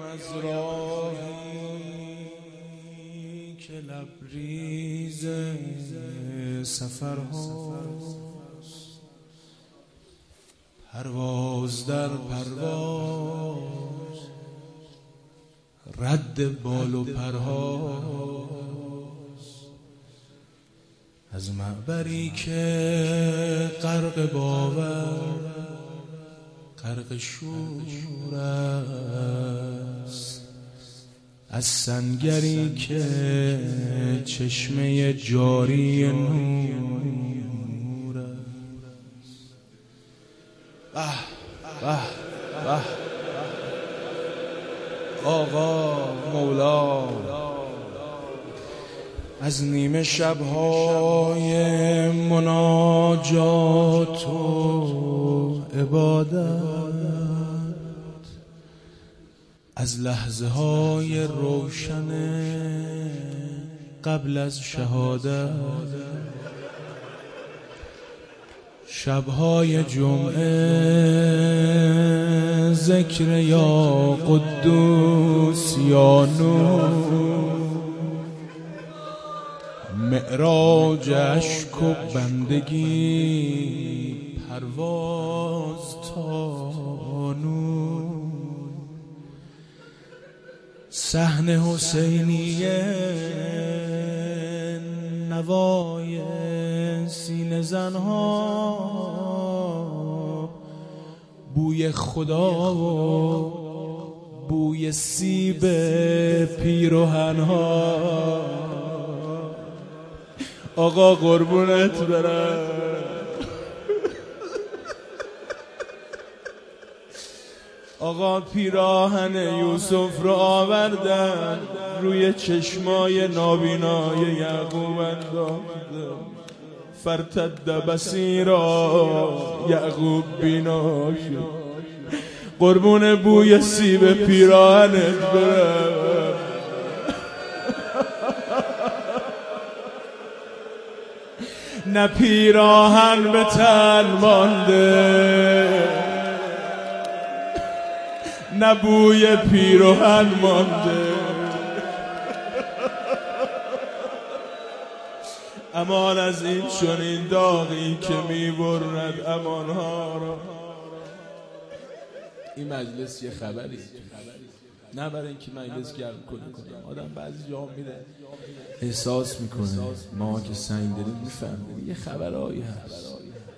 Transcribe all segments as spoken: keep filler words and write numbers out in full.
از راهی که لبریز سفرهاست، پرواز در پرواز رد بال و پرهاست، از معبری که غرق باور غرق شور است، از سنگری که چشمه جاری نور است. به به به آقا مولا از نیمه شب‌های مناجات و عبادت، از لحظه های روشن قبل از شهادت، شب‌های جمعه ذکر یا قدوس یا نور، معراج اشک و بندگی پرواز تا نور، صحن حسینیه نوای سینه زنها، بوی خدا و بوی سیب پیراهن‌ها. آقا قربونت برم، آقا پیراهن یوسف را آوردن روی چشمای نابینای یعقوب انداختن، فرتد بصیرا یعقوب بینا شد. قربون بوی سیب پیراهنت برم، نه پیراهن به تن مانده، نه بوی پیراهن مانده. امان از این چنین داغی که میبرد امانها را. این مجلس یه خبری، نه برای اینکه مجلس گرم کنه کنم، آدم بعضی جا میره احساس میکنه، ما که سنگ داریم میفهمیم یه خبرایی هست.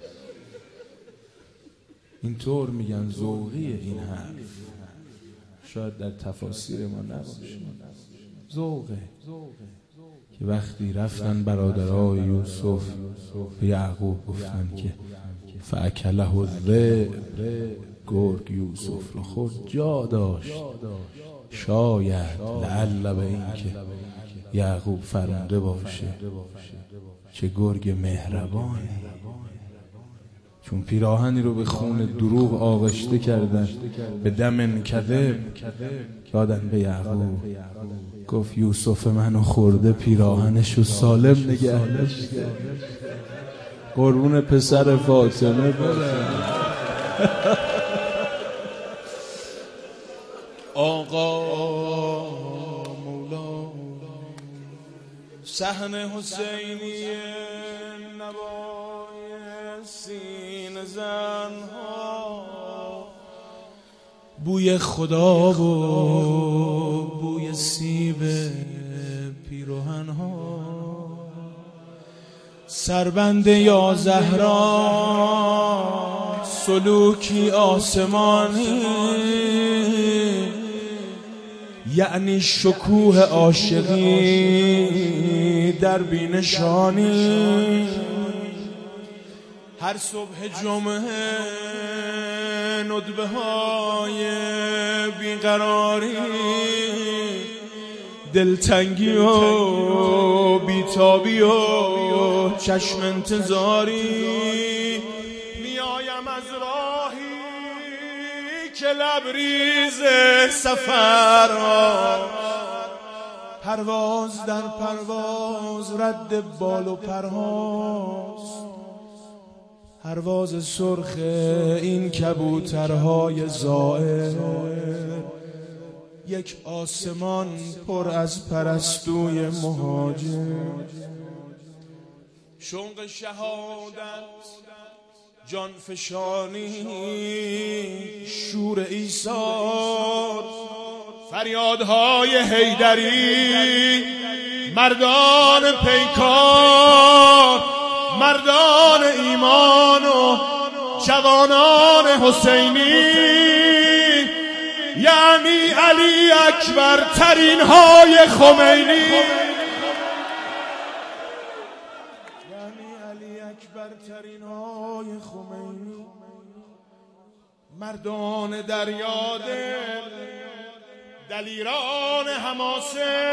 اینطور میگن ذوقیه این حرف، شاید در تفاسیر ما نباشه، ذوقه که وقتی رفتن برادرای یوسف به یعقوب گفتن که فاکله الذئب، گرگ یوسف رو خورد، جا داشت شاید لعل به این که یعقوب فرموده باشه چه گرگ مهربانی، چون پیراهنی رو به خون دروغ آغشته کردن، به دم کذب دادن به یعقوب. گفت یوسف منو خورده، پیراهنشو سالم نگه داشته. قربون پسر فاطمه برم. آقا مولا صحن حسینی نوای سینه زنها، بوی خدا و بوی سیب پیراهنها، سربند یا زهرا سلوکی آسمانی، یعنی شکوه عاشقی در بینشانی. هر صبح جمعه ندبه های بیقراری، دلتنگی و بیتابی و چشم انتظاری، میایم از راهی که لبریز سفر، پرواز در پرواز رد بال و پرهاز، پرواز سرخ این کبوترهای زائر، یک آسمان پر از پرستوی مهاجر، شوق شهادت جان فشانی شور ایثار، فریادهای حیدری مردان پیکار، مردان ایمان و جوانان حسینی، یعنی علی اکبر ترین های خمینی، یعنی علی اکبر ترین های خمینی، مردان دریا دل، دلیران حماسه،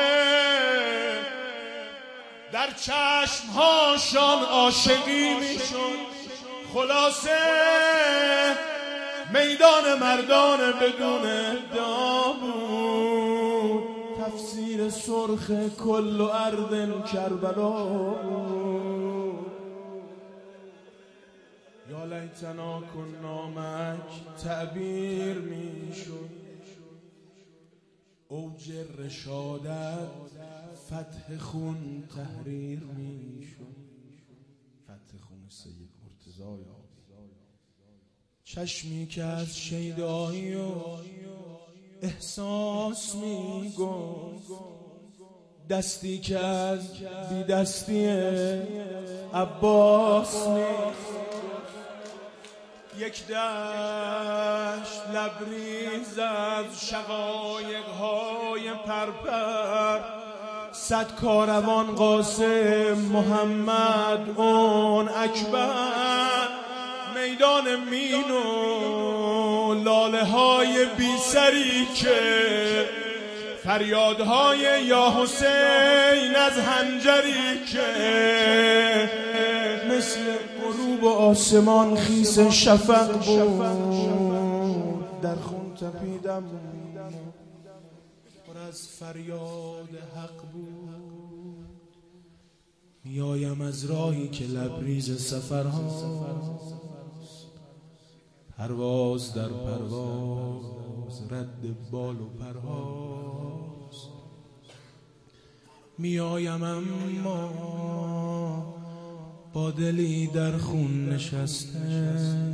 در چشمهاشان عاشقی میشد. خلاصه میدان مردان بدون ادعا بود، تفسیر سرخ کل ارض کربلا بود. یا لیتنا کنا معک تعبیر میشد، اوج رشادت فتح خون تحریر میشد، فتح خون سید مرتضی. چشمی که از شیدایی و احساس میگفت، دستی که از بی دستی عباس میگفت، یک دشت لبریز از شقایق‌های پرپر، صد کاروان قاسم محمد اون اکبر، میدان مین و لاله های بی سری که فریادهای یا حسین از هنجری که مثل غروب و آسمان خیس شفق بود، در خون تپیدم پر از فریاد حق بود. میایم از راهی که لبریز سفرهاست، پرواز در پرواز رد بال و پرهاز. میایم اما با دلی در خون نشسته،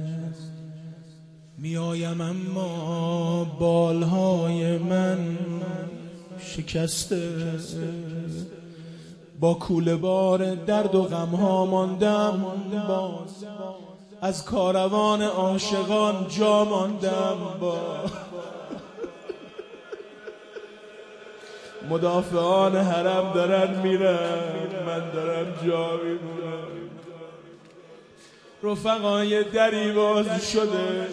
میایم اما بالهای من شکسته، با کوله بار درد و غمها ماندم باز، از کاروان عاشقان جا ماندم با مدافعان حرم دارن میرن، من دارم جا میمونم. رفقای دری باز شده،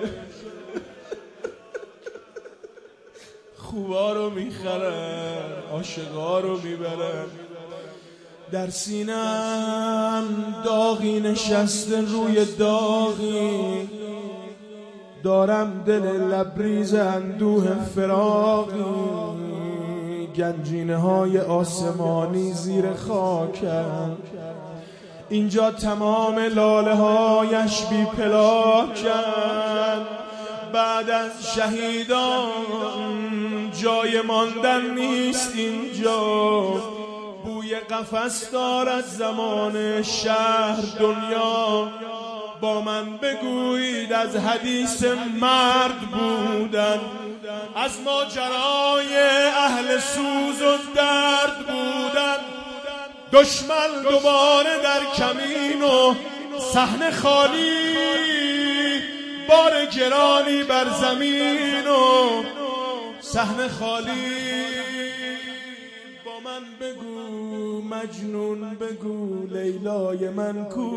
خوبا رو میخرن، عاشقا رو میبرن. در سینم داغی نشسته روی داغی، دارم دل لبریز اندوه فراقی. گنجینه های آسمانی زیر خاکم، اینجا تمام لاله هایش بی پلاکن. بعد از شهیدان جای ماندن نیست اینجا، بوی قفس دارد زمان شهر دنیا. با من بگویید از حدیث مرد بودن، از ماجرای اهل سوز و درد بودن. دشمن دوباره در کمین و صحنه خالی، بار گرانی بر زمین و صحنه خالی. با من بگو مجنون، بگو لیلای من کو،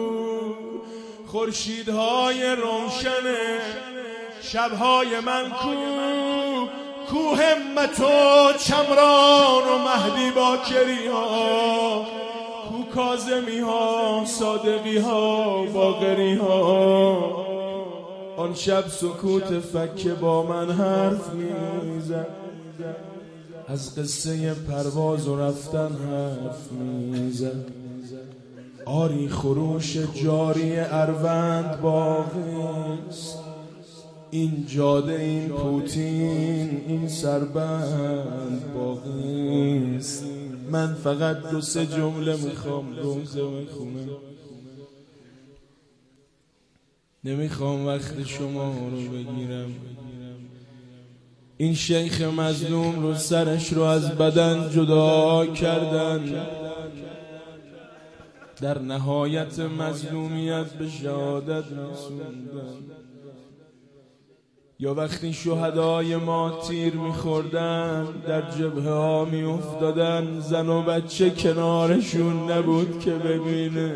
خورشیدهای روشن شبهای من کو، کو همت و چمران و مهدی باکری ها، کو کاظمی ها صادقی ها باقری ها. آن شب سکوت فکه با من حرف میزد، از قصه پرواز و رفتن حرف میزد. آری خروش جاری اروند باقیست، این جاده، این پوتین، این سربند باقیست. من فقط دو سه جمله میخوام روزه بخونم، نمیخوام وقت شما رو بگیرم. این شیخ مظلوم رو سرش رو از بدن جدا کردن، در نهایت مظلومیت به شهادت رسوندن. یا وقتی شهدای ما تیر میخوردن در جبهه ها میافتادن، زن و بچه کنارشون نبود که ببینه.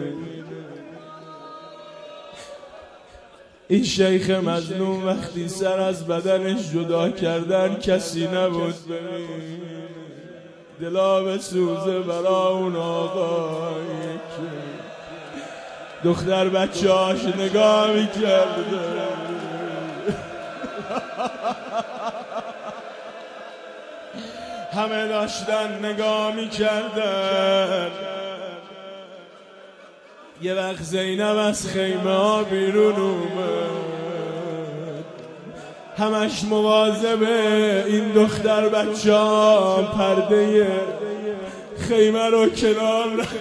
این شیخ مظلوم وقتی سر از بدنش جدا کردن کسی نبود ببینه. دلا به سوزه برا اون آقایی که دختر بچه هاش نگاه میکرده. همه داشتن نگاه میکردن. یه وقت زینب از خیمه ها بیرون اومد، همش مواظبه این دختر بچه ها پرده خیمه رو کنار رفت.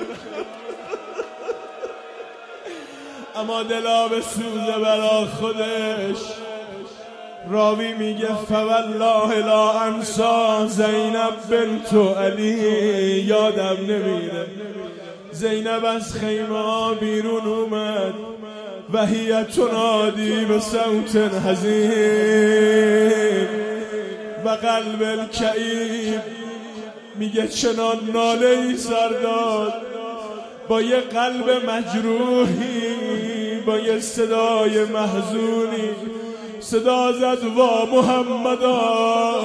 اما دلا به سوزه برا خودش. راوی میگه فوالله لا انسا زینب بنت علی، یادم نمیره. زینب از خیمه ها بیرون اومد و هی تنادی به صوت حزین و قلب الکئیب. میگه چنان ناله ای سر داد با یه قلب مجروحی، با یه صدای محزونی صدا زد وا محمدا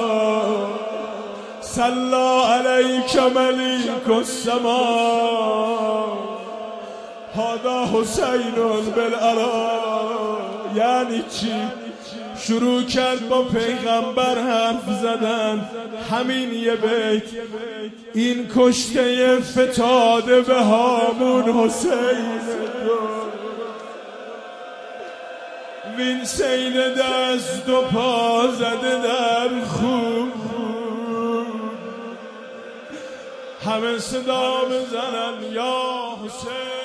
صلی علیک ملیک السما هذا حسین بالعلا. یعنی چی؟ شروع کرد با پیغمبر حرف زدن. همین یه بیت، این کشته فتاده به هامون حسین وین سین دست و پا زده در خون. همه صدا بزنن یا حسین.